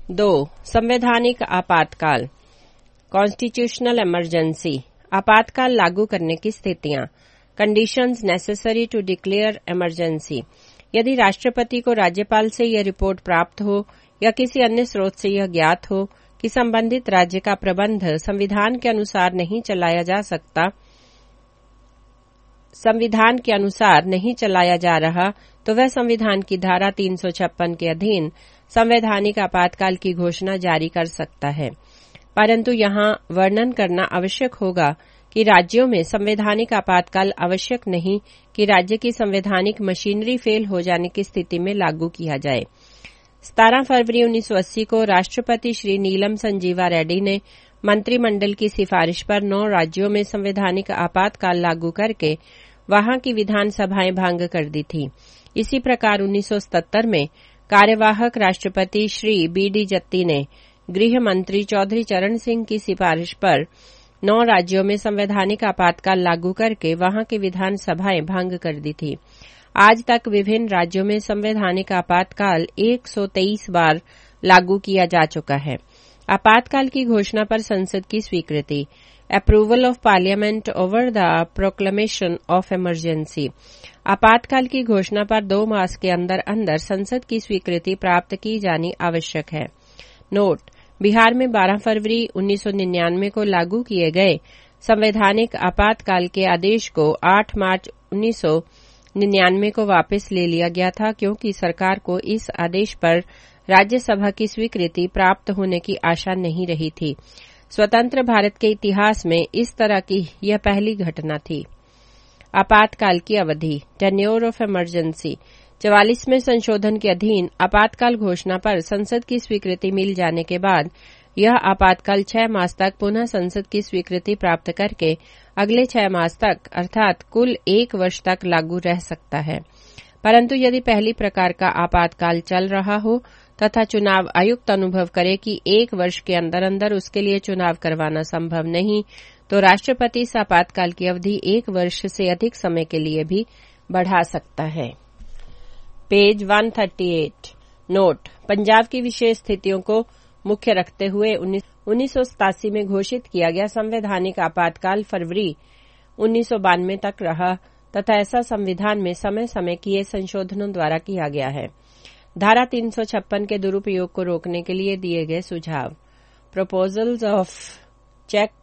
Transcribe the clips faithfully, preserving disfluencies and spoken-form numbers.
दो संवैधानिक आपातकाल, कॉन्स्टिट्यूशनल इमरजेंसी, आपातकाल लागू करने की स्थितियां, conditions necessary to declare emergency. यदि राष्ट्रपति को राज्यपाल से यह रिपोर्ट प्राप्त हो या किसी अन्य स्रोत से यह ज्ञात हो कि संबंधित राज्य का प्रबंध संविधान के अनुसार नहीं चलाया जा सकता, संविधान के अनुसार नहीं चलाया जा रहा, तो वह संविधान की धारा तीन सौ छप्पन के अधीन संवैधानिक आपातकाल की घोषणा जारी कर सकता है। परंतु यहां वर्णन करना आवश्यक होगा कि राज्यों में संवैधानिक आपातकाल आवश्यक नहीं कि राज्य की संवैधानिक मशीनरी फेल हो जाने की स्थिति में लागू किया जाए। सत्रह फरवरी उन्नीस सौ अस्सी को राष्ट्रपति श्री नीलम संजीवा रेड्डी ने मंत्रिमंडल की सिफारिश पर नौ राज्यों में संवैधानिक आपातकाल लागू करके वहां की विधानसभाएं भंग कर दी थी। इसी प्रकार उन्नीस सौ सतहत्तर में कार्यवाहक राष्ट्रपति श्री बी डी जत्ती ने गृह मंत्री चौधरी चरण सिंह की सिफारिश पर नौ राज्यों में संवैधानिक आपातकाल लागू करके वहां की विधानसभाएं भंग कर दी थी। आज तक विभिन्न राज्यों में संवैधानिक आपातकाल एक सौ तेईस बार लागू किया जा चुका है। आपातकाल की घोषणा पर संसद की स्वीकृति, approval of parliament over the proclamation of emergency. आपातकाल की घोषणा पर दो मास के अंदर अंदर संसद की स्वीकृति प्राप्त की जानी आवश्यक है। नोट: बिहार में बारह फरवरी उन्नीस सौ निन्यानवे को लागू किए गए संवैधानिक आपातकाल के आदेश को आठ मार्च उन्नीस सौ निन्यानवे को वापस ले लिया गया था, क्योंकि सरकार को इस आदेश पर राज्यसभा की स्वीकृति प्राप्त होने की आशा नहीं रही थी। स्वतंत्र भारत के इतिहास में इस तरह की यह पहली घटना थी। आपातकाल की अवधि, टेन्योर ऑफ इमरजेंसी। चवालीसवें संशोधन के अधीन आपातकाल घोषणा पर संसद की स्वीकृति मिल जाने के बाद यह आपातकाल छह मास तक पुनः संसद की स्वीकृति प्राप्त करके अगले छह मास तक अर्थात कुल एक वर्ष तक लागू रह सकता है। परंतु यदि पहली प्रकार का आपातकाल चल रहा हो तथा चुनाव आयुक्त अनुभव करे कि एक वर्ष के अंदर अंदर उसके लिए चुनाव करवाना संभव नहीं, तो राष्ट्रपति इस आपातकाल की अवधि एक वर्ष से अधिक समय के लिए भी बढ़ा सकता है। पेज एक सौ अड़तीस। नोट: पंजाब की विशेष स्थितियों को मुख्य रखते हुए उन्नीस सौ सतासी में घोषित किया गया संवैधानिक आपातकाल फरवरी उन्नीस सौ बानवे तक रहा तथा ऐसा संविधान में समय समय किए संशोधनों द्वारा किया गया है। धारा तीन सौ छप्पन के दुरुपयोग को रोकने के लिए दिए गए सुझाव, proposals of check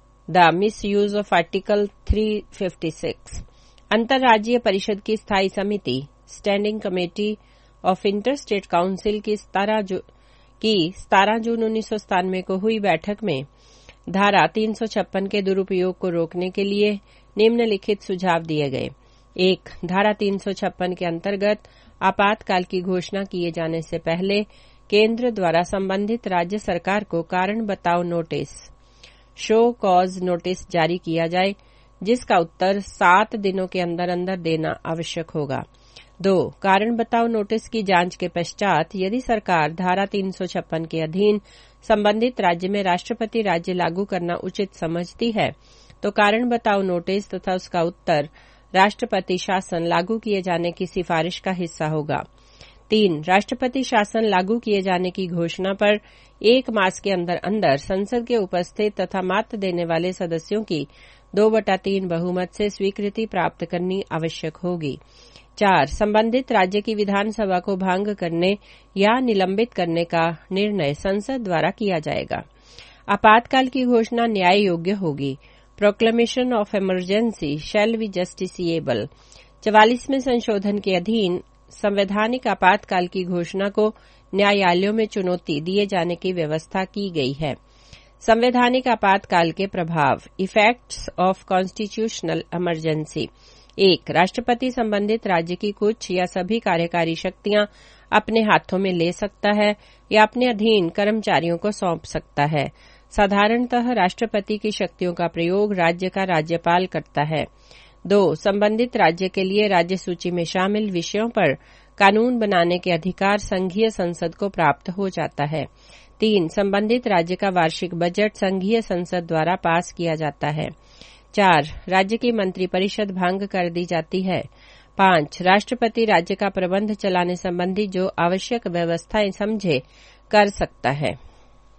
the misuse of ऑफ आर्टिकल तीन सौ छप्पन। अंतर्राज्यीय परिषद की स्थायी समिति, standing committee of inter state council की सत्रह जू, की सत्रह जून उन्नीस सौ सतानवे को हुई बैठक में धारा तीन सौ छप्पन के दुरुपयोग को रोकने के लिए निम्नलिखित सुझाव दिए गए। एक, धारा तीन सौ छप्पन के अंतर्गत आपातकाल की घोषणा किए जाने से पहले केंद्र द्वारा संबंधित राज्य सरकार को कारण बताओ नोटिस, शो कॉज नोटिस जारी किया जाए, जिसका उत्तर सात दिनों के अंदर अंदर देना आवश्यक होगा। दो, कारण बताओ नोटिस की जांच के पश्चात यदि सरकार धारा तीन सौ छप्पन के अधीन संबंधित राज्य में राष्ट्रपति राज्य लागू करना उचित समझती है, तो कारण बताओ नोटिस तथा उसका उत्तर राष्ट्रपति शासन लागू किए जाने की सिफारिश का हिस्सा होगा। तीन, राष्ट्रपति शासन लागू किए जाने की घोषणा पर एक मास के अंदर अंदर संसद के उपस्थित तथा मत देने वाले सदस्यों की दो बटा तीन बहुमत से स्वीकृति प्राप्त करनी आवश्यक होगी। चार, संबंधित राज्य की विधानसभा को भंग करने या निलंबित करने का निर्णय संसद द्वारा किया जाएगा। आपातकाल की घोषणा न्याय योग्य होगी। Proclamation of emergency shall be justiciable. चवालीसवें संशोधन के अधीन संवैधानिक आपातकाल की घोषणा को न्यायालयों में चुनौती दिए जाने की व्यवस्था की गई है। संवैधानिक आपातकाल के प्रभाव, इफेक्ट्स ऑफ कॉन्स्टिट्यूशनल इमरजेंसी। एक, राष्ट्रपति संबंधित राज्य की कुछ या सभी कार्यकारी शक्तियां अपने हाथों में ले सकता है या अपने अधीन कर्मचारियों को सौंप सकता है। साधारणतः राष्ट्रपति की शक्तियों का प्रयोग राज्य का राज्यपाल करता है। दो, संबंधित राज्य के लिए राज्य सूची में शामिल विषयों पर कानून बनाने के अधिकार संघीय संसद को प्राप्त हो जाता है। तीन, संबंधित राज्य का वार्षिक बजट संघीय संसद द्वारा पास किया जाता है। चार, राज्य की मंत्रिपरिषद भंग कर दी जाती है। पांच, राष्ट्रपति राज्य का प्रबंध चलाने संबंधी जो आवश्यक व्यवस्थाएं समझे कर सकता है।